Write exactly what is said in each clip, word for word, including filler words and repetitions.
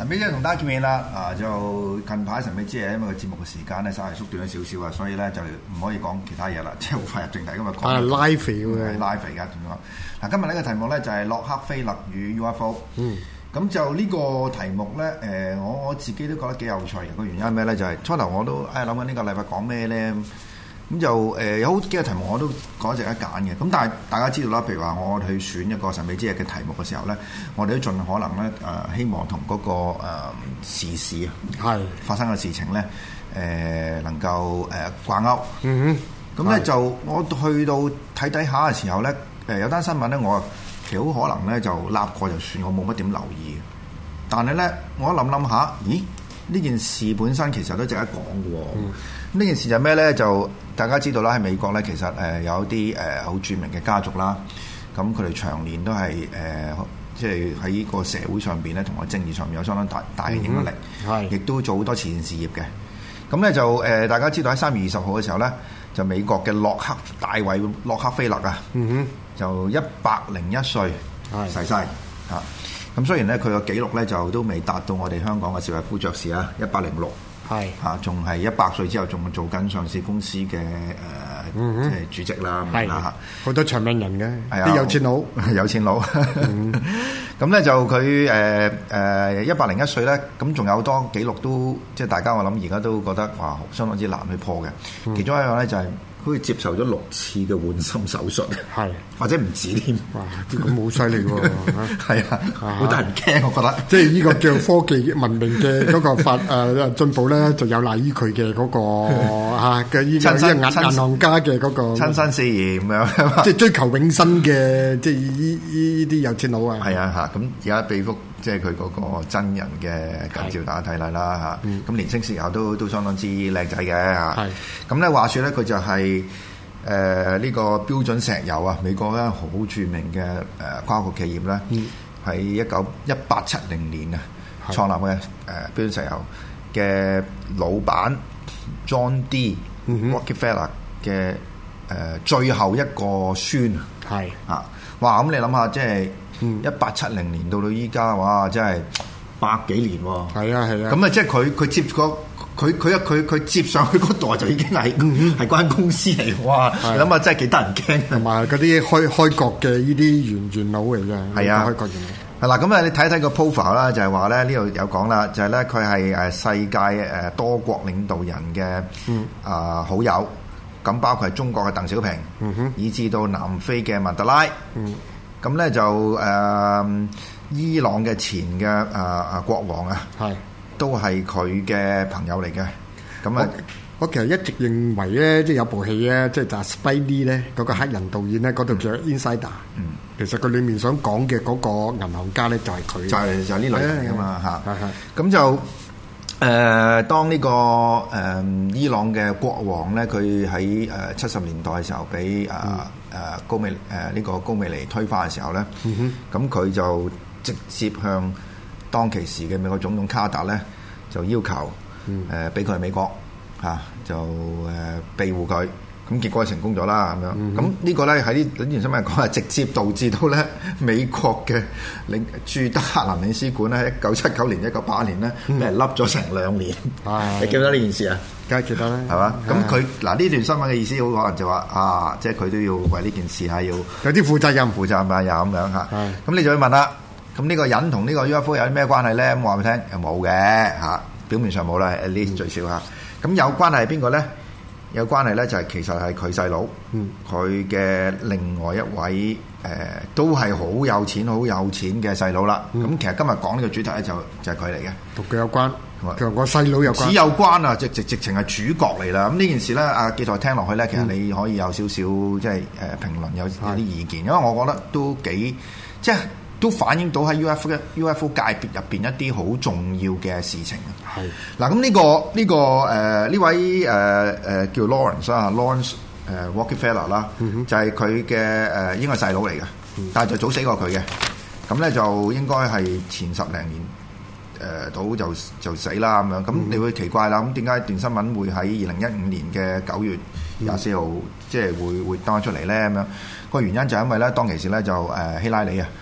神秘之夜同大家見面啦，啊就近排神秘之夜因為個節目嘅時間咧稍為縮短咗少少啊，所以咧就唔可以講其他嘢啦，即係好快入正題今日講。 啊 live 嘅 live 而家點講？嗱，今日呢個題目咧就係洛克菲勒與 U F O。 嗯。 咁就呢個題目咧，誒、呃、我我自己都覺得幾有趣嘅。個原因係咩咧？就係、是、初頭我都誒諗緊呢個禮拜講咩咧。咁就誒、呃、有好幾個題目我都講值得揀嘅，咁但係大家知道啦，譬如話我去選一個神秘之夜嘅題目嘅時候咧，我哋都盡可能咧誒、呃、希望同嗰、那個誒、呃、時事啊，係發生嘅事情咧誒、呃、能夠誒掛鈎。嗯哼，咁咧就我去到睇睇下嘅時候咧，誒、呃、有單新聞咧，我其實好可能咧就立過就算，我冇乜點留意。但係咧，我一諗諗下，咦？呢件事本身其實都值得講嘅喎。呢、嗯、件事就係咩咧？就大家知道啦，喺美國咧，其實誒、呃、有啲誒好著名嘅家族啦。咁佢哋長年都係誒、呃，即係喺呢個社會上邊咧，同埋政治上面有相當大大嘅影響力。係、嗯，亦都做好多慈善事業嘅。咁咧就誒、呃，大家知道喺三月二十號嘅時候咧，就美國嘅洛克大衛洛克菲勒啊，嗯哼，就一百零一歲逝世嚇。咁雖然咧佢個記錄咧就都未達到我哋香港嘅邵逸夫爵士啊，一百零六，係嚇，仲係一百歲之後仲做緊上市公司嘅誒，呃嗯、即係主席啦，係嚇，好多長命人嘅，啲有錢佬，有錢佬。咁咧、嗯、就佢誒誒一百零一歲咧，咁仲有好多記錄都即係大家我諗而家都覺得哇相當之難去破嘅。嗯、其中一樣咧就係、是。佢接受咗六次嘅換心手術，係或者唔止添。哇！咁好犀利喎，係啊，好得人驚，我覺得。即係呢個叫科技文明嘅嗰個發誒進步咧，就有賴於佢嘅嗰個嚇嘅依個銀銀行家嘅嗰個親身試驗咁樣，即係追求永生嘅，即係依依依啲有錢佬啊。係啊嚇，咁而家俾幅即係佢嗰個真人嘅介紹大家睇嚟啦嚇。咁年輕時候都都相當之靚仔嘅嚇。係咁咧，話説咧，佢就係。誒呢個標準石油啊，美國咧好著名嘅誒跨國企業咧，喺一九一八七零年啊創立嘅誒標準石油嘅老闆 John D. Rockefeller 嘅誒最後一個孫啊，係啊，哇！咁你諗下，即係一八七零年到到依家，哇！真係百幾年喎，係啊係啊，咁啊即係佢佢接個。佢佢一佢佢接上去嗰代就已經係係間公司嚟，哇！你諗下真係幾得人驚，同埋嗰啲開開國嘅呢啲元元老嚟嘅，係啊，開國元老。係啦，咁啊，你睇睇個 profile 啦，就係話咧呢度有講啦，就係咧佢係誒世界誒多國領導人嘅啊好友，咁包括係中國嘅鄧小平，嗯哼，以至到南非嘅曼德拉，嗯，咁咧就誒伊朗嘅前嘅啊啊國王啊，係。都係佢嘅朋友嚟嘅，咁啊，我其實一直認為咧，即係有部戲咧，即係就係 Spike Lee 咧，嗰個黑人導演咧，嗰度叫 Insider，嗯，其實佢裡面想講嘅嗰個銀行家咧，就係佢，就係就係呢類人㗎嘛嚇，係係，咁就誒當呢個誒伊朗嘅國王咧，佢喺誒七十年代嘅時候俾啊誒高美誒呢個高美尼推翻嘅時候咧，嗯哼，咁佢就直接向當其時嘅美國總統卡特咧，就要求誒俾佢去美國嚇、啊，就誒、呃、庇護佢，咁結果成功咗啦咁樣。咁、嗯、呢個咧喺呢呢段新聞講係直接導致到咧美國嘅領駐德黑蘭領事館咧，一九七九年、一九八一年咧，俾人笠咗成兩年。嗯、你記唔記得呢件事啊？梗係記得啦，係嘛？咁佢嗱呢段新聞嘅意思好可能就話啊，即係佢都要為呢件事係要有啲負責任、負責任又咁樣嚇。咁你就要問啦。咁呢個人同呢個 U F O 有啲咩關係咧？咁話俾你聽，又冇嘅嚇，表面上冇啦 at least 最少嚇。咁、嗯、有關係係邊個咧？有關係咧就係其實係佢細佬，佢嘅、嗯、另外一位誒、呃、都係好有錢、好有錢嘅細佬啦。咁、嗯、其實今日講呢個主題咧就就係佢嚟嘅，同佢有關，同個細佬有關，只有關啊！直直直情係主角嚟啦。咁呢件事咧，阿記台聽落去咧，其實你可以有少少即係誒評論，有有啲意見，因為我覺得都幾即係。都反映到喺 U F O 嘅 U F O 界別入邊一啲好重要嘅事情啊！係嗱，咁呢個呢個誒呢位誒誒叫 Lawrence 啊 Lawrence 誒 Rockefeller 啦，就係佢嘅誒應該係細佬嚟嘅，但係就早死過佢嘅。咁咧就應該係前十零年誒到就就死啦咁樣。咁你會奇怪啦，咁點解段新聞會喺二零一五年嘅九月廿四號即係會會登出嚟咧？咁樣個原因就係因為咧當其時咧就誒希拉里啊。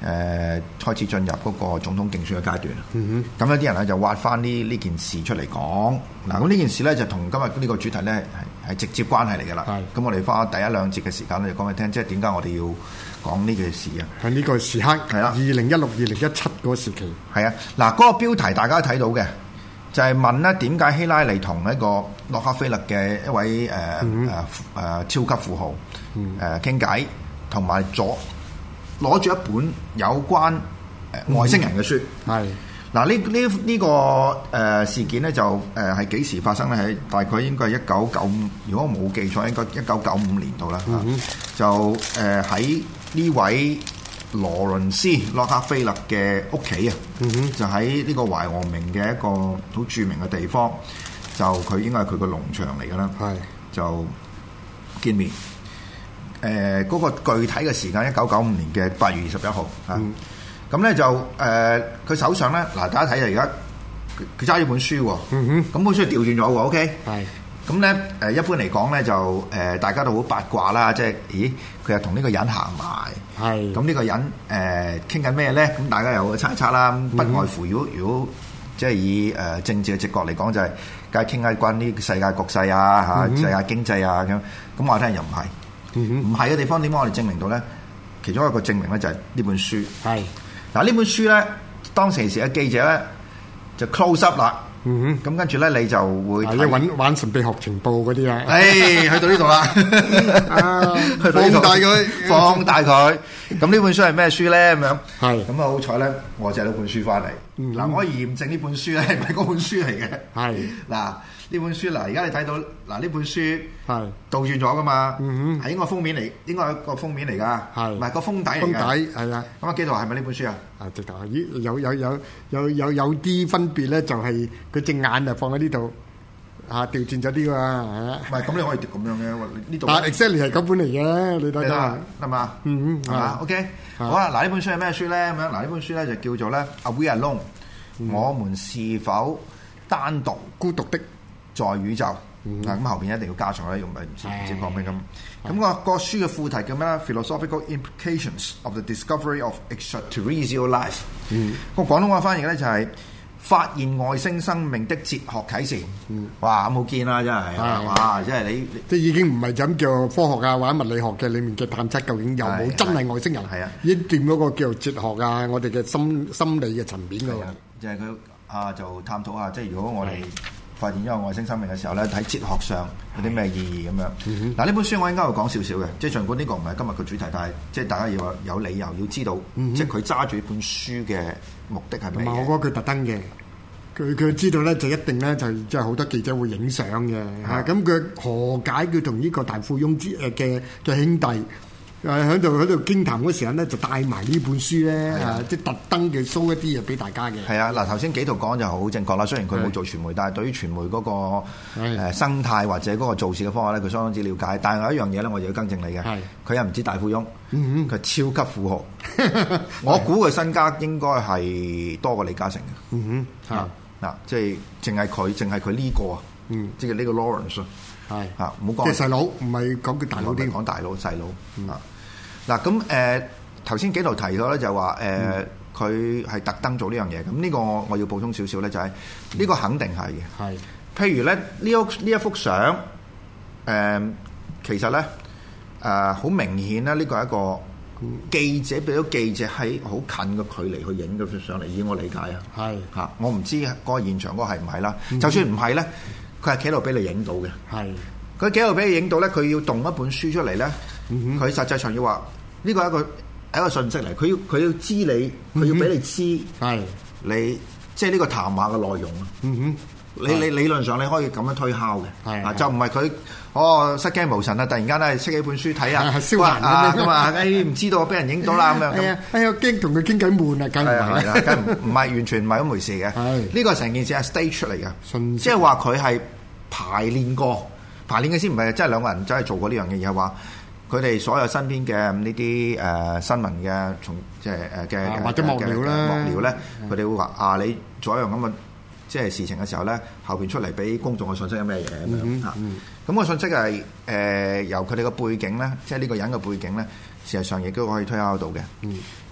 誒開始進入嗰個總統競選嘅階段。 嗯哼，咁有啲人咧就挖翻呢呢件事出嚟講。嗱，咁呢件事咧就同今日呢個主題咧係係直接關係嚟㗎啦。係，咁我哋花第一兩節嘅時間咧就講俾你聽，即係點解我哋要講呢件事啊？ 喺呢個時刻係啦，二零一六、二零一七嗰個時期係啊。嗱，嗰個標題大家睇到嘅就係問咧點解希拉里同一個洛克菲勒嘅一位誒誒誒超級富豪誒傾偈，同埋咗攞住一本有關誒外星人嘅書。係嗱，呢呢呢個誒事件咧就誒係幾時發生咧？喺大概應該係一九九五，如果我冇記錯，應該一九九五年度啦。嗯、就誒喺呢位羅倫斯洛克菲勒嘅屋企啊，嗯、就喺呢個懷俄明嘅一個好著名嘅地方，就佢應該係佢個農場嚟㗎啦。係就見面。誒、呃、嗰、那個具體嘅時間，一九九五年嘅八月二十一號啊。嗯咁咧就誒，佢、呃、手上咧嗱，大家睇下而家佢揸住本書喎。咁、嗯、本書調轉咗喎。OK。係。咁咧誒，一般嚟講咧就誒、呃，大家都好八卦啦，即係咦，佢又同呢個人行埋。係。咁呢個人誒傾緊咩咧？咁、呃、大家有個猜測啦。不外乎如果如果即係以誒、呃、政治嘅直覺嚟講，就係梗係傾下關於世界局勢啊、嚇、嗯、世界經濟啊咁。咁我聽又唔係。唔係嘅地方點解我哋證明到咧？其中一個證明咧就係呢本書。係。嗱呢本書咧，當時時嘅記者咧就 close up 啦，嗯哼，咁跟住咧你就會睇揾玩神秘學情報嗰啲啊， 誒去到呢度啦，放大佢，放大佢，咁呢本書係咩書咧？咁樣係，咁啊好彩咧，我借到本書翻嚟，嗱我可以驗證呢本書咧係咪嗰本書嚟嘅，係嗱。呢本書嗱，而家你睇到嗱，呢本書係倒轉咗噶嘛？嗯哼，係應該封面嚟，應該係個封面嚟噶，係唔係個封底嚟嘅？封底係啊。咁啊，基督係咪呢本書啊？啊，直頭咦，有有有有有有啲分別咧，就係佢隻眼就放喺呢度，嚇調轉咗啲㗎，係啊。唔係，咁你可以咁樣嘅，呢度。但係 exactly 係嗰本嚟嘅，你睇下係嘛？嗯嗯，係嘛？OK，好啊。嗱，呢本書係咩書咧？咁樣嗱，呢本書咧就叫做咧《Are We Alone》，我們是否單獨孤獨的？在宇宙，嗱咁、嗯、後邊一定要加上咧，用唔係唔知唔知講咩咁。咁個個書嘅副題叫咩咧 ？Philosophical Implications of the Discovery of Extraterrestrial Life。嗯，個廣東話翻譯咧就係、是、發現外星生命的哲學啟示。嗯，哇咁好見啦，真係，嗯、哇！即係你即係已經唔係咁叫科學啊或者物理學嘅裡面嘅探測，究竟有冇真係外星人？係啊，已經掂嗰個叫做哲學啊，我哋嘅心心理嘅層面㗎喎。就係佢啊，就探討下，即係如果我哋發現咗外星生命嘅時候咧，喺哲學上有啲咩意義咁樣？嗱、嗯，呢本書我應該會講少少嘅，即係儘管呢個唔係今日嘅主題，但係即係大家要有理由要知道，嗯、即係佢揸住本書嘅目的係咩？我覺得佢特登嘅，佢佢知道咧就一定咧就即係好多記者會影相嘅嚇。咁佢、嗯、何解佢同呢個大富翁之誒嘅嘅兄弟？誒喺度喺度傾談嗰時候咧，就帶埋呢本書咧，啊，即係特登嘅 show 一啲嘢俾大家嘅。係啊，嗱頭先幾度講就好正確啦。雖然佢冇做傳媒，但係對於傳媒嗰個誒生態或者嗰個做事嘅方法咧，佢相當之了解。但係有一樣嘢咧，我就要更正你嘅。係佢又唔止大富翁，佢超級富豪。我估佢身家應該係多過李嘉誠嘅。嗯哼，嚇嗱，即係淨係佢，淨係佢呢個啊，嗯，即係呢個 Lawrence 係嚇，唔好講。即係細佬，唔係講佢大佬啲，講大佬細佬啊。嗱咁誒頭先幾度提到咧，就話誒佢係特登做呢樣嘢。咁呢個我要補充少少咧，就係、是、呢個肯定係嘅。係是，譬如咧呢一呢一幅相誒、呃，其實咧誒好明顯咧，呢個係一個記者俾咗記者喺好近嘅距離去影嘅相嚟。以我理解啊，係嚇是，我唔知嗰個現場嗰個係唔係啦。嗯、就算唔係咧，佢係企喺度俾你影到嘅。係是，佢企喺度俾你影到咧，佢要動一本書出嚟咧。佢、嗯、哼實際上要話呢個係一個係一個信息嚟，佢要佢要知你，佢要俾你知，係、嗯、哼你即係呢個談話嘅內容啊。嗯哼，你你理論上你可以咁樣推敲嘅，係啊，就唔係佢哦失驚無神啊，突然間咧識起本書睇啊，消閒咁啊，誒唔知道俾人影到啦咁樣，係啊，哎呀驚同佢傾偈悶啊，梗係係啦，梗唔唔係完全唔係一回事嘅，係呢個成件事係 stage 出嚟嘅，即係話佢係排練過，排練嘅先唔係即係兩個人真係做過呢樣嘢，而係話。佢哋所有身邊嘅呢啲誒新聞嘅從即係誒嘅或者幕僚啦，幕僚咧，佢哋會話啊，你做一樣咁嘅即係事情嘅時候咧，後邊出嚟俾公眾嘅信息係咩嘢咁樣嚇？咁個信息係誒由佢哋嘅背景咧，即係呢個人嘅背景咧，事實上亦都可以推敲到嘅。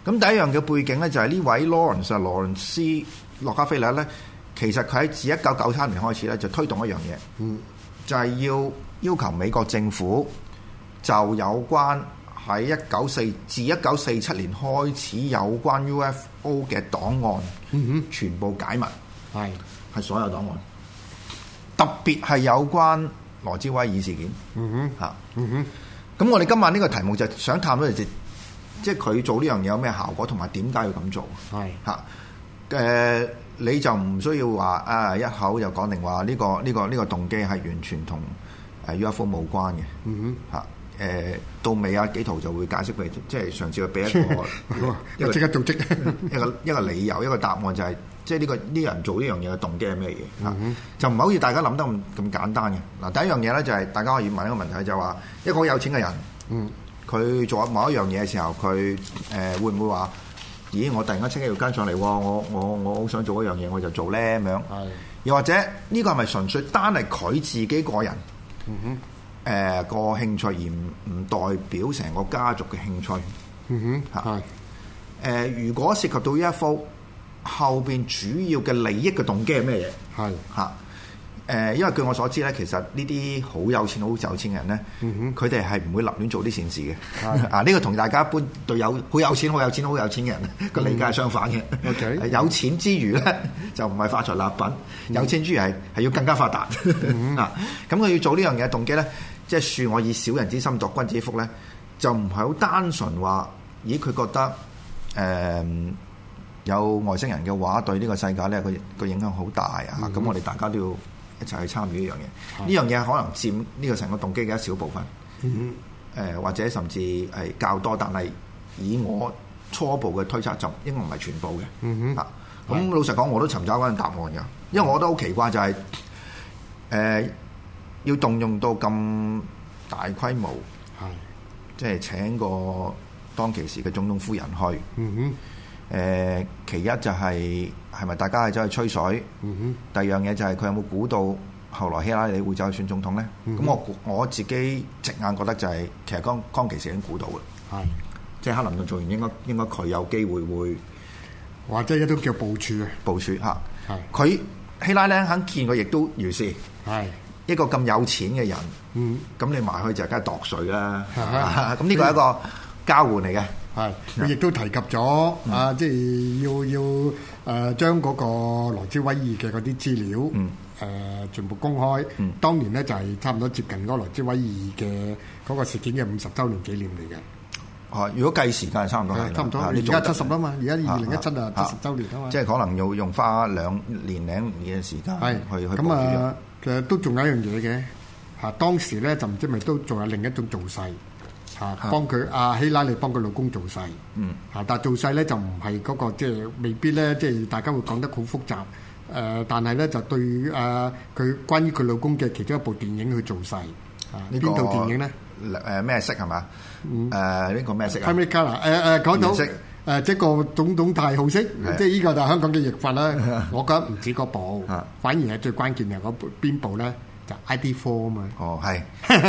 咁第一樣嘅背景咧就係呢位 Lawrence 啊羅倫斯洛克菲勒咧，其實佢喺自一九九三年開始咧就推動一樣嘢，嗯，就係要要求美國政府就有關喺一九四自一九四七年開始有關 U F O 嘅檔案，嗯哼，全部解密，係係是所有檔案，特別係有關羅茲威爾事件，嗯哼，嚇，嗯哼。咁我哋今晚呢個題目就想探討就即係佢做呢樣嘢有咩效果，同埋點解要咁做？係嚇誒，你就唔需要話啊一口就講定話呢個呢個呢個動機係完全同誒 U F O 冇關嘅。嗯哼嚇誒，到尾啊幾圖就會解釋俾，即係上次佢俾一個一個即刻組織一個一個理由一個答案就係即係呢個呢人做呢樣嘢嘅動機係咩嘢嚇？就唔係好似大家諗得咁咁簡單嘅嗱。第一樣嘢咧就係大家可以問一個問題就係話一個好有錢嘅人嗯。佢做某一樣嘢嘅時候，佢誒、呃、會唔會話？咦！我突然間清起條筋上嚟，我我我好想做一樣嘢，我就做咧咁樣。係。又或者呢、呢個係咪純粹單係佢自己個人？嗯哼。誒、呃、個興趣而唔唔代表成個家族嘅興趣。嗯哼。係。誒、呃，如果涉及到 U F O 後邊主要嘅利益嘅動機係咩嘢？係。嚇。誒，因為據我所知咧，其實呢啲好有錢、好有錢嘅人咧，佢哋係唔會立亂做啲善事嘅。嗯、啊，呢、呢個同大家一般對有好有錢、好有錢、好有錢嘅人個理解係相反嘅。O K，、嗯、有錢之餘咧，就唔係發財立品；嗯、有錢之餘係係要更加發達。嗯、啊，咁佢要做呢樣嘢嘅動機咧，即係恕我以小人之心度君子之腹咧，就唔係好單純話，咦？佢覺得誒、呃、有外星人嘅話，對呢個世界咧個個影響好大啊！咁、嗯、我哋大家都要一齊去參與呢樣嘢，呢樣嘢可能佔呢個成個動機嘅一小部分，誒、嗯呃、或者甚至係較多，但係以我初步嘅推測就應該唔係全部嘅。嗯、啊，咁老實講，我都尋找緊答案㗎，因為我覺得好奇怪就係、是、誒、呃、要動用到咁大規模，係即係請個當其時嘅總統夫人去。嗯哼。誒、呃，其一就係係咪大家係走去吹水？嗯、哼第二樣嘢就係佢有冇估到後來希拉里會走去選總統咧？咁、嗯、哼我我自己直眼覺得就係、是、其實當當其時已經估到嘅，係即係克林頓做完應該應該佢有機會會，或者一都叫部署啊，部署嚇。係佢希拉里肯見佢亦都如是，係一個咁有錢嘅人。嗯，咁你埋去就梗係度水啦。咁呢個係一個交換嚟嘅。係，佢亦都提及咗、嗯、啊，即係要要誒、呃、將嗰個羅茲威爾嘅嗰啲資料誒、嗯呃、全部公開。嗯、當年咧就係、是、差唔多接近嗰個羅茲威爾嘅嗰個事件嘅五十週年紀念嚟嘅。哦、啊，如果計時間係差唔多係，差唔多。而家七十啊嘛，而家二零一七啊七十週年啊嘛。即係可能要用花兩年零年嘅時間去去。咁啊，其實都仲有一樣嘢嘅嚇，當時咧就唔知咪都仲有另一種造勢。啊！幫佢阿希拉里幫佢老公做勢，嗯，啊，但係做勢咧就唔係嗰個即係未必咧，即係大家會講得好複雜，誒、呃，但係咧就對誒佢關於佢老公嘅其中一部電影去做勢，啊，邊套電影咧？誒咩色係嘛？誒呢個咩色啊 Primary Colour 誒誒講到誒即係個總統太好色，即係呢個就係香港嘅譯法啦。我覺得唔止嗰部，反而係最關鍵係嗰部邊部咧？就 I D four 啊嘛，哦係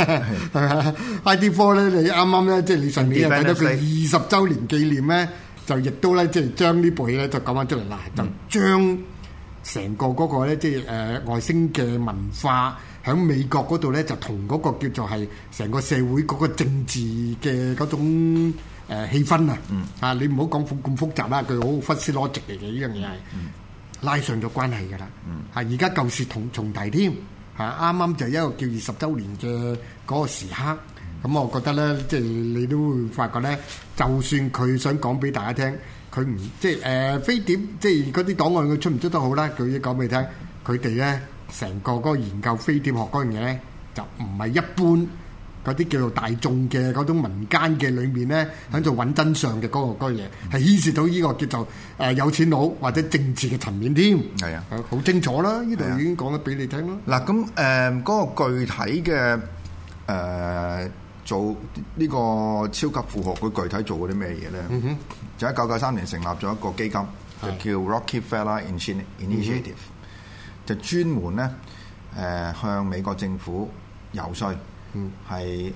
，I D four 咧，你啱啱咧，即係你上面睇到佢二十週年紀念咧，就亦都咧，即係將呢部戲咧就講翻出嚟啦，就將成個嗰個咧，即係誒外星嘅文化喺美國嗰度咧，就同嗰個叫做係成個社會嗰個政治嘅嗰種誒氣氛啊，啊你唔好講咁複雜啦，佢好 first logic 嚟嘅呢樣嘢係拉上咗關係㗎啦，啊而家舊事重重提添。係啱啱就一個叫二十週年嘅嗰個時刻，咁、嗯、我覺得咧，即係你都會發覺咧，就算佢想講俾大家聽，佢唔即係誒、呃、飛碟，即係嗰啲檔案佢出唔出得好啦，佢已經講俾你聽，佢哋咧成個嗰個研究飛碟學嗰樣嘢咧，就唔係一般嗰啲叫做大眾嘅嗰種民間嘅裏面咧，喺度揾真相嘅嗰、嗰個嗰嘢，係牽涉到呢個叫做誒、呃、有錢佬或者政治嘅層面添。係啊，好清楚啦，呢度已經講咗俾你聽咯。嗱，咁誒嗰個具體嘅誒、呃、做呢個超級富豪，佢具體做過啲咩嘢咧？嗯、哼，就喺一九九三年成立咗一個基金，就叫 Rockefeller Initiative，、嗯、就專門咧誒、呃、向美國政府游說。嗯，係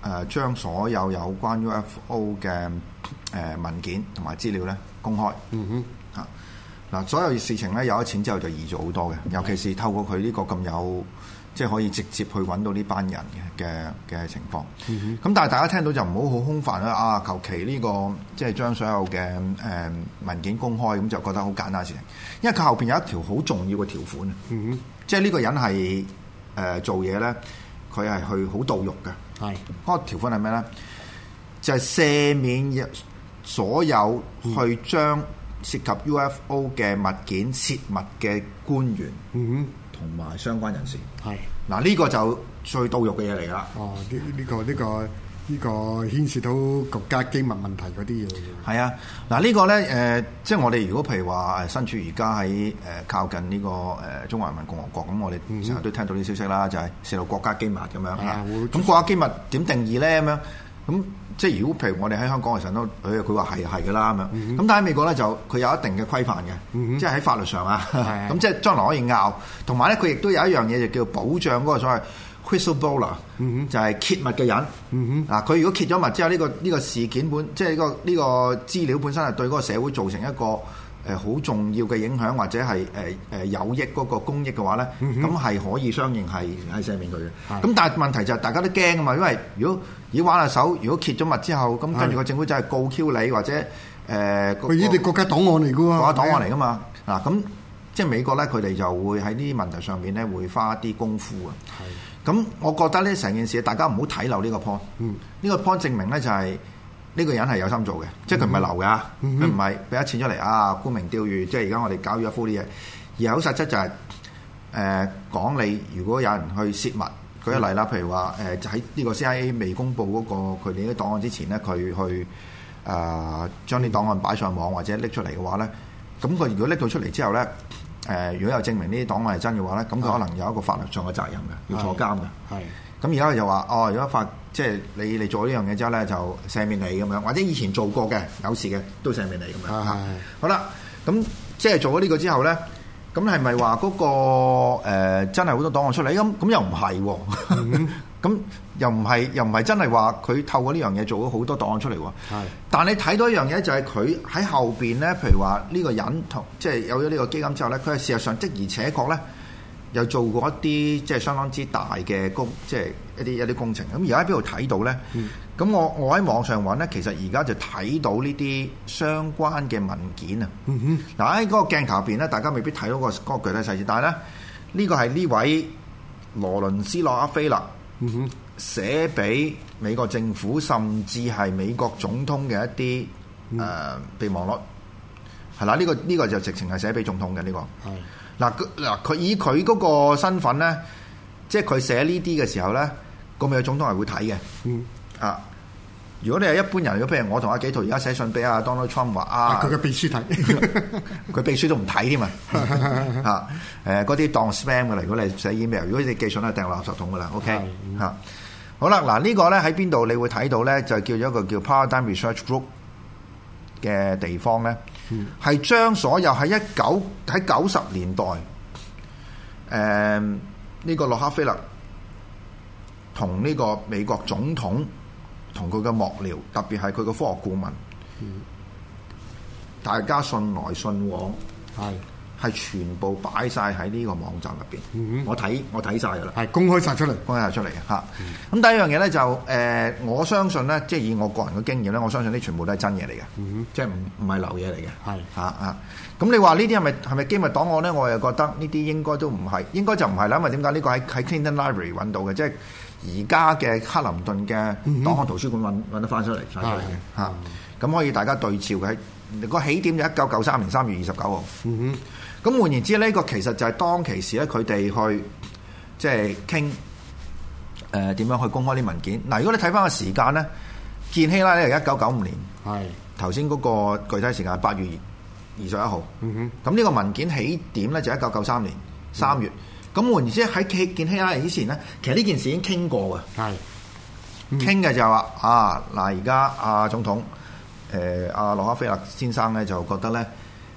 誒將所有有關 U F O 嘅誒、呃、文件同埋資料咧公開。 嗯哼。 啊嗱，所有事情咧有咗錢之後就易做好多嘅，尤其是透過佢呢個咁有即係可以直接去揾到呢班人嘅嘅嘅情況。咁、嗯、但係大家聽到就唔好好空泛啦，啊求其呢個即係將所有嘅誒、呃、文件公開，咁就覺得好簡單嘅事情。因為佢後邊有一條好重要嘅條款，嗯、即係呢個人係誒、呃、做嘢咧，佢係去好盜獄嘅。係嗰個條款係咩咧？就係、是、赦免所有去將涉及 U F O 嘅物件泄密嘅官員，嗯，同埋相關人士，係嗱呢個就最盜獄嘅嘢嚟㗎啦。哦，呢、呢、呢個呢、呢個呢、呢個牽涉到國家機密問題嗰啲嘢。係啊，嗱、呢個、呢個咧誒、呃，即係我哋如果譬如話誒身處而家喺誒靠近呢、呢個誒、呃、中華人民共和國，咁我哋成日都聽到啲消息啦，就係泄露國家機密咁樣嚇。咁國家機密點定義咧？咁樣咁。即係如果譬如我哋喺香港嘅時候都，佢佢話係係㗎啦咁樣。咁、嗯、但係美國咧就佢有一定嘅規範嘅、嗯，即係喺法律上啊。咁、嗯、即係將來可以拗。同埋咧，佢亦都有一樣嘢就叫保障嗰個所謂 whistleblower、嗯、就係揭密嘅人。嗱、嗯，佢如果揭咗密之後，呢、呢個呢、呢個事件本即係呢、呢個呢、呢個資料本身係對嗰個社會造成一個誒好重要嘅影響，或者係誒誒有益嗰個公益嘅話咧，咁、嗯、係可以相應係係赦免佢嘅。咁但係問題就係大家都驚啊嘛，因為如果如果玩下手，如果揭咗密之後，咁跟住個政府就係告 Q 你或者誒，佢、呃、呢啲國家檔案嚟㗎喎，國家檔案嚟㗎嘛。嗱咁即係美國咧，佢哋就會喺呢啲問題上面咧會花一啲功夫啊。咁我覺得呢成件事大家唔好睇漏呢個 point。嗯，呢、呢個 point 證明咧就係、是。呢、這個人係有心做嘅、嗯，即係佢唔係流㗎，佢唔係俾一錢出嚟啊，沽名釣譽，即係而家我哋搞 U F O 啲嘢，而係好實質就係、是、誒、呃、講你，如果有人去泄密，舉一例啦，譬如話誒喺呢個 C I A 未公佈嗰、那個佢哋啲檔案之前咧，佢去誒將啲檔案擺上網或者拎出嚟嘅話咧，咁佢如果拎到出嚟之後咧，誒、呃、如果有證明呢啲檔案係真嘅話咧，咁佢可能有一個法律上嘅責任嘅，要坐監嘅。係。咁而家佢就話哦，如果發即係你嚟做呢樣嘢之後咧，就赦免你咁樣，或者以前做過嘅有事嘅都赦免你咁樣。係係。好啦，咁即係做咗呢個之後咧，咁係咪話嗰個、呃、真係好多檔案出嚟？咁咁又唔係喎。咁、嗯、又唔係又唔係真係話佢透過呢樣嘢做咗好多檔案出嚟喎。係。但你睇到一樣嘢就係佢喺後邊咧，譬如話呢個人同即係有咗呢個基金之後咧，佢係事實上的而且確咧。又做過一啲即係相當之大嘅工，即係一啲一啲工程。咁而家喺邊度睇到咧？咁、嗯、我我喺網上揾咧，其實而家就睇到呢啲相關嘅文件啊。嗱喺嗰個鏡頭入邊咧，大家未必睇到個嗰個具體細節，但係咧呢個係呢位羅倫斯洛克菲勒寫俾美國政府，甚至係美國總統嘅一啲誒、嗯呃、備忘錄。係啦，呢、呢個呢、呢個就直情係寫俾總統嘅呢、呢個。係。嗱嗱，佢以佢嗰個身份咧，即係佢寫呢啲嘅時候咧，個美國總統係會睇嘅。嗯啊，如果你係一般人，如果譬如我同阿紀陶而家寫信俾阿 Donald Trump 話啊，佢嘅秘書睇，佢秘書都唔睇添啊。啊誒，嗰啲當 spam 嘅啦。如果你寫 email，如果你寄信咧，掟落垃圾桶嘅啦。OK 嚇、嗯。好啦，嗱、這個、呢個咧喺邊度？你會睇到咧，就叫咗一個叫 Paradigm Research Group 嘅地方咧。係、嗯、將所有喺一九喺九十年代，誒、呃、呢、這個洛克菲勒同呢個美國總統同佢嘅幕僚，特別係佢嘅科學顧問、嗯，大家信來信往，係係全部擺晒喺呢個網站入邊、嗯。我睇我睇晒噶啦，係公開晒出嚟，公開晒出嚟嘅嚇。咁、嗯、第一樣嘢咧就誒、呃，我相信咧，即係以我個人嘅經驗咧，我相信呢全部都係真嘢嚟嘅，即係唔唔係流嘢嚟嘅。係嚇嚇。咁你話呢啲係咪係咪機密檔案咧？我又覺得呢啲應該都唔係，應該就唔係啦。因為點解呢個喺喺 Clinton Library 揾到嘅，即係而家嘅克林頓嘅檔案圖書館揾揾得翻出嚟曬出嚟嘅嚇。咁可以大家對照嘅。個起點就一九九三年三月二十九號。嗯哼。咁換言之呢、呢個其實就係當其時咧，佢哋去即係傾誒點樣去公開啲文件。嗱，如果你睇翻個時間咧，見希拉咧係一九九五年，係頭先嗰個具體時間係八月二十一號。嗯哼。咁呢個文件起點咧就一九九三年三月。咁、嗯、換言之喺見希拉之前咧，其實呢件事已經傾過嘅。係。傾嘅就係話啊，嗱而家阿總統誒阿洛克菲勒先生咧就覺得咧。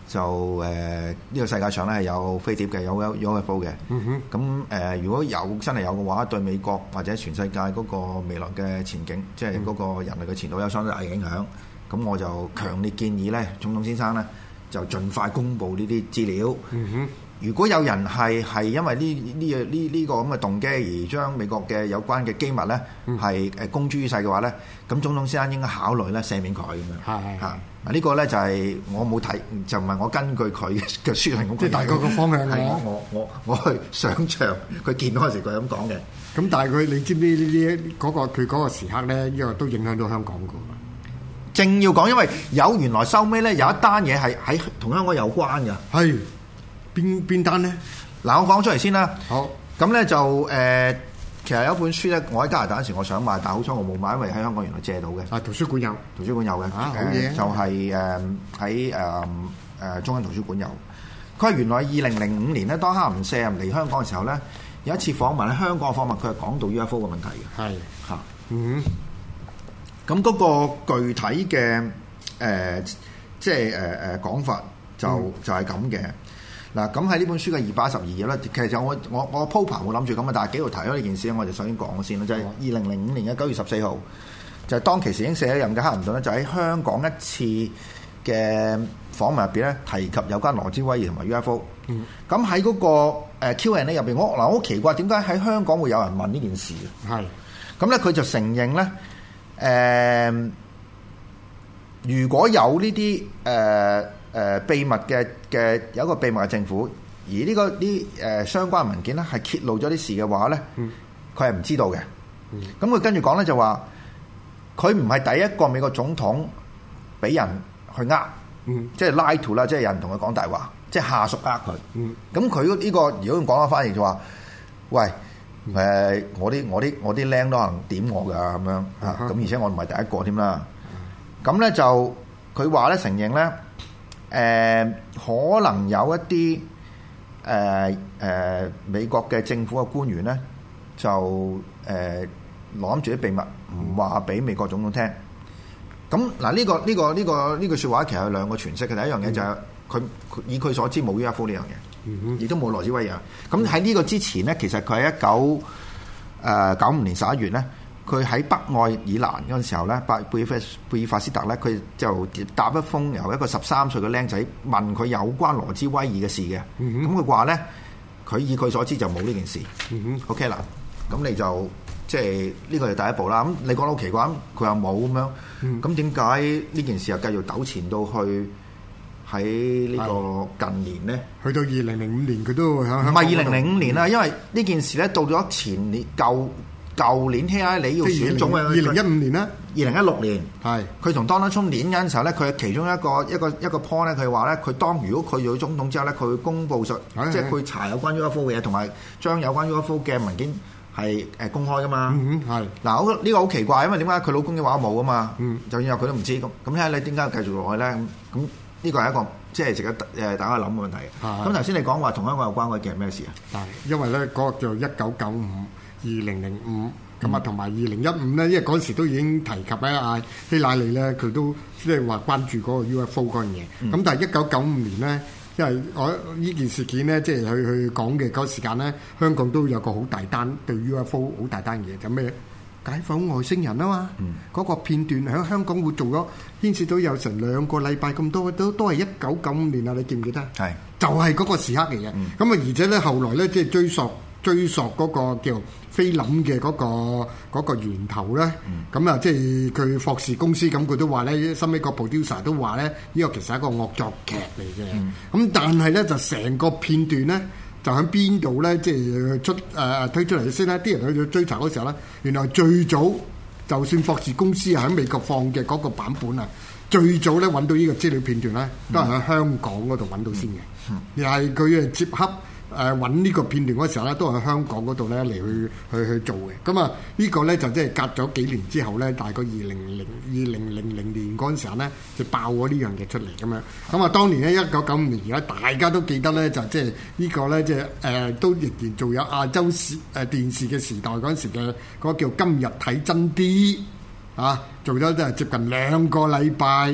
就誒呢、這個世界上咧係有飛碟嘅，有有 U F O 嘅。 嗯哼。 咁誒、呃，如果有真係有嘅話，對美國或者全世界嗰個未來嘅前景，即係嗰個人類嘅前途有相當大影響。咁我就強烈建議咧，總統先生咧就盡快公布呢啲資料。 嗯哼。 如果有人係係因為呢呢呢呢個咁嘅動機而將美國嘅有關嘅機密咧係誒公諸於世嘅話咧，咁總統先生應該考慮咧赦免佢咁樣。 係係嚇。嗱呢個咧就係我冇睇，就唔係我根據佢嘅書嚟咁。 即係大概個方向係我我我我去想像佢見到嗰時佢咁講嘅。 咁但係佢你知唔知呢啲嗰個佢嗰個時刻咧，呢個都影響到香港㗎。 正要講，因為有原來收尾咧有一單嘢係喺同香港有關嘅。 係邊邊單咧？ 嗱，我講出嚟先啦。 好。咁咧就誒、呃，其實有一本書咧，我喺加拿大嗰時我想買，但係好彩我冇買，因為喺香港原來借到嘅。 啊，圖書館有， 圖書館有嘅。 啊，好嘢、 呃。就係誒喺誒誒中央圖書館有。佢係原來二零零五年咧，當黑林舍嚟香港嘅時候咧，有一次訪問喺香港嘅訪問，佢係講到 U F O 嘅問題嘅。 係嚇。 嗯。 咁嗰個具體嘅誒、呃，即係誒誒講法就、嗯、就係咁嘅。嗱，咁喺呢本書嘅二百一十二頁咧，其實我我我鋪排冇諗住咁啊，但係幾度提咗呢件事，我就首先講先啦，就係二零零五年嘅九月十四號，就係、是、當其時已經卸咗任嘅克林頓咧，就喺香港一次嘅訪問入邊咧，提及有關羅茲威爾同埋 U F O。嗯。咁喺嗰個誒 Q and A 入邊，我嗱好奇怪，點解喺香港會有人問呢件事？ 係。 咁咧，佢就承認咧，誒、呃，如果有呢啲誒。呃誒、呃、秘密嘅嘅有一個秘密嘅政府，而呢、這個啲誒、呃、相關文件咧係揭露咗啲事嘅話咧，佢係唔知道嘅。咁、嗯、佢跟住講咧就話，佢唔係第一個美國總統俾人去呃、嗯，即係 lie to 啦，即係有人同佢講大話，即係下屬呃佢。咁佢呢個如果用講翻翻譯就話，喂，誒、呃、我啲我啲我啲僆都可能點我㗎咁樣啊，咁、嗯、而且我唔係第一個添啦。咁、嗯、咧就佢話咧承認咧。誒、呃、可能有一啲誒誒美國嘅政府嘅官員咧，就誒攞住啲秘密唔話俾美國總統聽。咁嗱呢個呢、這個呢、這個呢句説話其實有兩個詮釋嘅。第一樣嘢就係佢以佢所知冇 U F O 呢樣嘢，亦都冇羅斯威爾。咁喺呢個之前咧，其實佢喺一九誒九五年十一月咧。佢喺北愛爾蘭嗰陣時候咧，貝貝爾貝爾法斯特咧，佢就答一封由一個十三歲嘅僆仔問佢有關羅茲威爾嘅事嘅。咁佢話咧，佢以佢所知就冇呢件事。嗯、OK 啦，咁你就即係呢個係第一步啦。咁你講到好奇怪，佢又冇咁樣。咁點解呢件事又繼續糾纏到去喺呢個近年咧？去到二零零五年佢都響唔係二零零五年啦、嗯，因為呢件事咧到咗前年舊。舊年希拉里要選總嘅，二零一五年啦，二零一六年係佢同 Donald Trump 連嗰陣時候咧，佢其中一個一個一個 point 咧，佢話咧，佢當如果佢做總統之後咧，佢會公佈實，即係佢查有關 U F O 嘅嘢，同埋將有關 U F O 嘅文件係誒公開噶嘛。嗯係嗱，呢、這個好奇怪，因為點解佢老公嘅話冇啊嘛？嗯，就算有佢都唔知咁。咁希拉里點解繼續落去咧？咁咁呢個係一個即係值得誒大家諗嘅問題。咁頭先你講話同香港有關嗰件係咩事啊？係因為咧嗰、那個叫一九九五。二零零五咁啊，同埋二零一五咧，因為嗰時都已經提及咧，阿希拉里咧，佢都即係話關注嗰個 U F O 嗰樣嘢。咁、嗯、但係一九九五年咧，因為我呢件事件咧，即係去去講嘅嗰時間咧，香港都有個好大單對 U F O 好大單嘢，就咩解剖外星人啊嘛。嗰、嗯嗰個片段喺香港會做咗牽涉到有成兩個禮拜咁多，都都係一九九五年啊！你記唔記得？係就係、係、嗰個時刻嚟嘅。咁、嗯、啊，而且咧後來咧，即係追溯。追溯嗰個叫菲林嘅嗰、嗰個嗰個源頭咧，咁、嗯、啊，即係佢霍士公司咁，佢都話咧，收尾個 producer 都話咧，呢個其實係一個惡作劇嚟嘅。咁、嗯、但係咧，就成個片段咧，就喺邊度咧，即係出誒、呃、推出嚟先啦。啲人去追查嗰時候咧，原來最早就算霍士公司喺美國放嘅嗰個版本啊，最早咧揾到呢個資料片段咧，都係喺香港嗰度揾到先嘅，又係佢嘅接洽。誒揾呢個片段嗰時候咧，都喺香港嗰度咧嚟去去去做嘅。咁啊，呢個咧就即係隔咗幾年之後咧，大概二零零二零零零年嗰陣時候咧，就爆咗呢樣嘢出嚟咁樣。咁啊，當年咧一九九五年，而家大家都記得咧，就即係呢個咧，即係誒都仍然做有亞洲視誒電視嘅時代嗰陣時嘅嗰個叫今日睇真啲啊，做咗即係接近兩個禮拜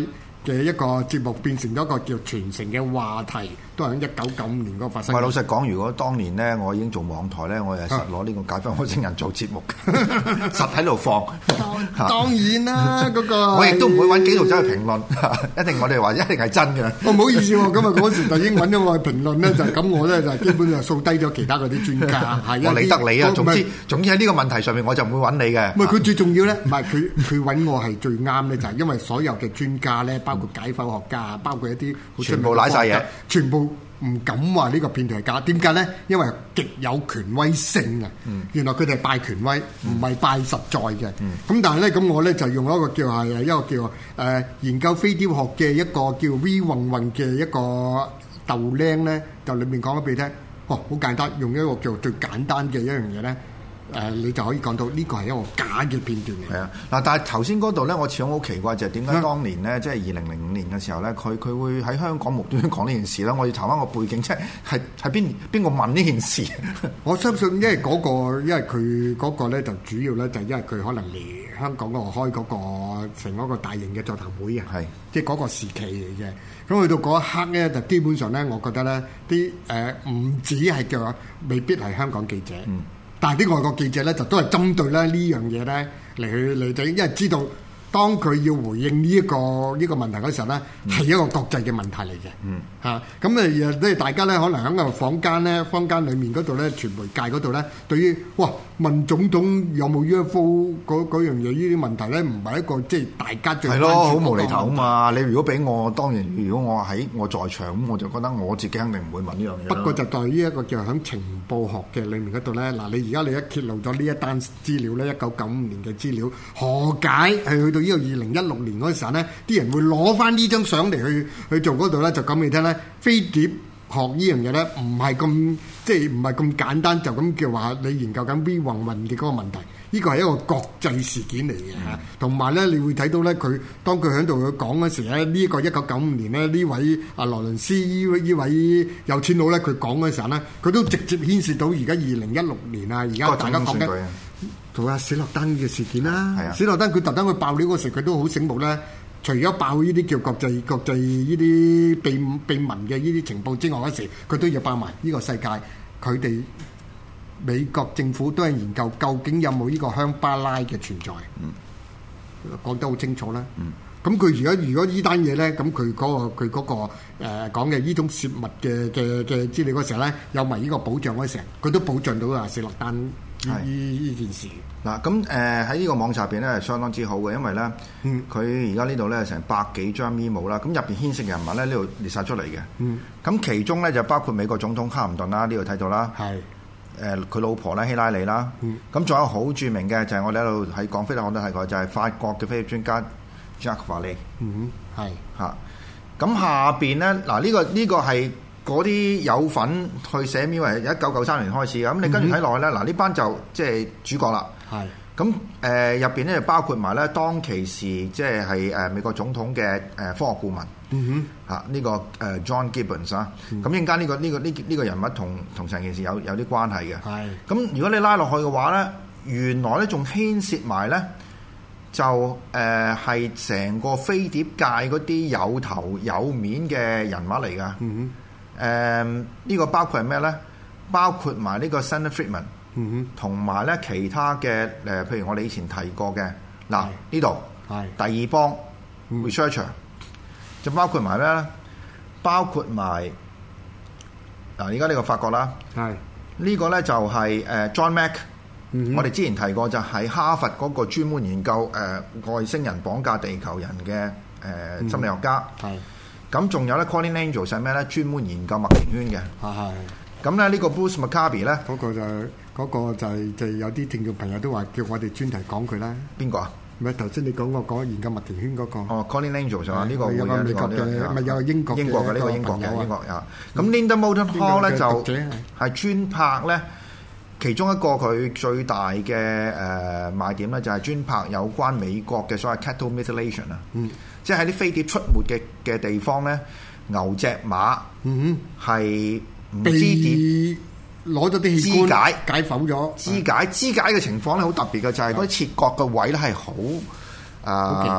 嘅一個節目變成咗一個叫傳承嘅話題，都係喺一九九五年嗰個發生。 唔係老實講，如果當年咧我已經做網台咧，我係實攞呢個解放外星人做節目，實喺度放。 當然啦，嗰個我亦都唔會揾紀陶走去評論，一定我哋話一定係真嘅。 我唔好意思喎，咁啊嗰時就已經揾咗我去評論咧，就咁我咧就基本上掃低咗其他嗰啲專家。係我理得你啊，總之總之喺呢個問題上面我就唔會揾你嘅。 唔係佢最重要咧，唔係佢佢揾我係最啱咧，就係因為所有嘅專家咧，包括解剖學家，包括一啲全部賴晒嘢， 全部唔敢話呢個片段係假。點解咧？因為極有權威性啊！嗯、原來佢哋係拜權威，唔係、嗯、拜實在嘅。咁、嗯、但係咧，咁我咧就用一個叫係一個叫誒、呃、研究飛碟學嘅一個叫 V 運運嘅一個豆僆咧，就裏面講咗俾你聽。哦，好簡單，用一個叫最簡單嘅一樣嘢咧。誒、呃，你就可以講到呢個係一個假嘅片段嚟。係啊， 嗱，但係頭先嗰度咧，我始終好奇怪就係點解當年咧，即係二零零五年嘅時候咧，佢佢會喺香港無端端講呢件事咧？我要查翻個背景，即係係係邊邊個問呢件事？ 我相信，因為嗰、那個，因為佢嗰個咧就主要咧就係因為佢可能嚟香港嗰度開嗰個成嗰個大型嘅座談會啊，係是即係嗰個時期嚟嘅。咁去到嗰一刻咧，就基本上咧，我覺得咧啲誒唔止係叫未必係香港記者。嗯。但係啲外國記者咧，就都係針對咧呢樣嘢咧嚟去嚟睇，因為知道當佢要回應呢、這、一個呢、這個問題嗰時候咧，係、嗯、一個國際嘅問題嚟嘅。嗯，嚇咁誒，即係大家咧，可能喺個坊間咧，坊間裡面嗰度咧，傳媒界嗰度咧，對於哇問總統有冇 U F O 嗰嗰樣嘢呢啲問題咧，唔係一個即係大家最係咯，好無厘頭啊嘛！你如果俾我，當然如果我喺我在場咁，我就覺得我自己肯定唔會問呢樣嘢。不過就在於一個叫喺情報學嘅裡面嗰度咧，嗱你而家你一揭露咗呢一單資料咧，一九九五年嘅資料，何解係去到呢個二零一六年嗰陣時候咧，啲人會攞翻呢張相嚟去去做嗰度咧，就講俾你聽咧，飛碟學呢樣嘢咧，唔係咁即係唔係咁簡單，就咁叫話你研究緊 V 運運嘅嗰個問題，呢個係一個國際事件嚟嘅嚇。同埋咧，你會睇到咧，佢當佢喺度去講嗰時咧，呢、這個一九九五年咧，呢位阿羅倫斯呢呢位有錢佬咧，佢講嗰時候咧，佢都直接牽涉到而家二零一六年啊，而家大家講緊同阿史諾登嘅事件啦。係啊，史諾登佢特登去爆料嗰時，佢都好醒目咧。除咗爆呢啲叫國際國際呢啲秘秘聞嘅呢啲情報之外嗰時，佢都要爆埋呢個世界。佢哋美國政府都係研究究竟有冇呢個香巴拉嘅存在。嗯，講得好清楚啦。嗯，咁佢而家如果呢單嘢咧，咁佢嗰個佢嗰個誒講嘅呢種泄密嘅嘅嘅資料嗰時候咧，有埋呢個保障嗰時，佢都保障到啊史諾登呢呢件事。 嗱咁誒喺呢個網站入邊咧係相當之好嘅，因為咧佢而家呢度咧成百幾張 memo 啦，咁入邊牽涉嘅人物咧呢度列晒出嚟嘅。嗯，咁其中咧就包括美國總統克林頓啦，呢度睇到啦。係誒佢老婆咧希拉里啦。嗯，咁仲有好著名嘅就係我哋喺度喺講飛碟我都睇過，就係、是、法國嘅飛碟專家 Jacques Vallée。嗯，係嚇。咁下邊咧嗱呢個呢、這個係。嗰啲有份去寫 mail 係一九九三年開始嘅，咁你跟住睇落去咧，嗱呢、嗯、班就即係主角啦。係咁誒入邊咧就包括埋咧當其時即係係誒美國總統嘅誒科學顧問。嗯哼，嚇、這、呢個誒 John Gibbons 啊、嗯，咁陣間呢個呢、這個呢呢、這個人物同同成件事有有啲關係嘅。係咁如果你拉落去嘅話咧，原來咧仲牽涉埋咧就誒係成個飛碟界嗰啲有頭有面嘅人物嚟㗎。嗯哼。誒呢、呃這個包括係咩咧？包括埋呢個 Senator Friedman，同埋咧其他嘅誒、呃，譬如我哋以前提過嘅嗱呢度，係第二幫 researcher，、嗯、就包括埋咩咧？包括埋嗱，而家呢個法國啦，係是呢個咧就係、是、誒、呃、John Mack，、嗯、哼我哋之前提過就係哈佛嗰個專門研究誒、呃、外星人綁架地球人嘅誒、呃、心理學家，係、嗯。咁仲有咧 Colin Angel 係咩咧？專門研究麥田圈嘅。係係。咁咧呢個 Bruce Maccabee 咧，嗰個就嗰、嗰個就係就有啲聽眾朋友都話叫我哋專題講佢啦。邊個啊？唔係頭先你講過講研究麥田圈嗰、嗰個。哦 Colin Angel 就話呢個會有美國嘅，咪有英國英國嘅呢個英國嘅英國啊。咁 Linda Moulton Howe 咧就係專拍咧，其中一個佢最大嘅誒賣點咧就係專拍有關美國嘅所謂 cattle mutilation 啊。嗯。即係喺啲飛碟出沒嘅嘅地方咧，牛隻馬係唔知點攞咗啲肢解解剖咗肢解肢解嘅情況咧，好特別嘅就係嗰啲切割嘅位咧係好啊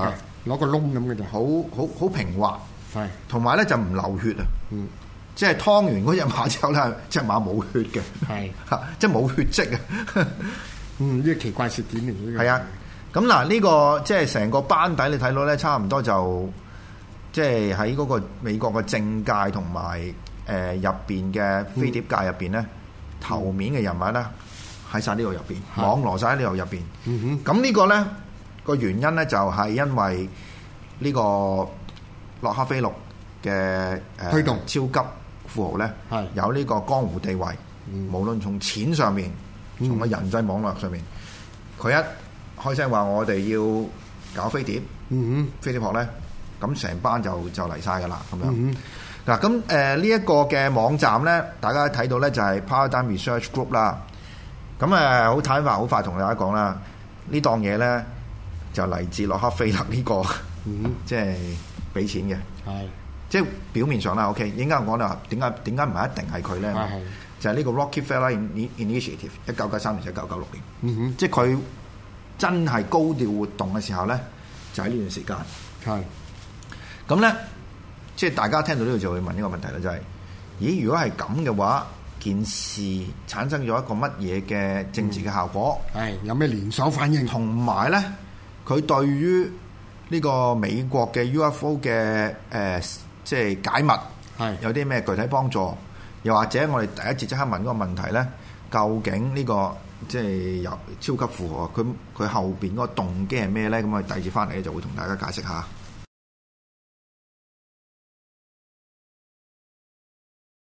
攞個窿咁嘅就好好好平滑， 係， 同埋咧就唔流血啊， 嗯， 即係劏完嗰隻馬之後咧，隻馬冇血嘅， 係嚇，即係冇血跡啊， 嗯，呢個奇怪事件嚟嘅， 係啊，咁嗱呢個即係成個班底你睇到咧，差唔多就即係喺嗰個美國嘅政界同埋誒入邊嘅飛碟界入邊咧，頭面嘅人物咧喺晒呢度入邊，網羅晒喺呢度入邊， 嗯哼， 咁呢個咧個原因咧就係因為呢個洛克菲勒嘅誒推動超級富豪咧， 係有呢個江湖地位， 嗯無論從錢上面，從個人際網絡上面，佢、一開聲話我哋要搞飛碟， 嗯飛碟學咧，咁成班就就嚟晒㗎啦，咁樣。 哼， 嗱，咁誒呢一個嘅網站咧，大家睇到咧就係 Paradigm Research Group 啦。咁誒好坦白，好快同大家講啦，呢檔嘢咧就嚟自洛克菲勒呢、這個， 嗯， 即係俾錢嘅， 係， 即係表面上啦。OK，應該講啦，點解點解唔係一定係佢咧？ 係， 就係呢個 Rockefeller Initiative，一九九三年至一九九六年， 嗯哼， 即係佢真係高調活動嘅時候咧，就喺呢段時間。 係， 咁咧，即係大家聽到呢度就會問呢個問題啦，就係、是：咦，如果係咁嘅話，件事產生咗一個乜嘢嘅政治嘅效果？ 係、嗯、有咩連鎖反應？ 同埋咧，佢對於呢個美國嘅 U F O 嘅誒、呃，即係解密， 係有啲咩具體幫助？又或者我哋第一節即刻問嗰個問題咧，究竟呢、這個即係由超級富豪佢佢後邊嗰個動機係咩咧？咁我哋第二節翻嚟咧就會同大家解釋下。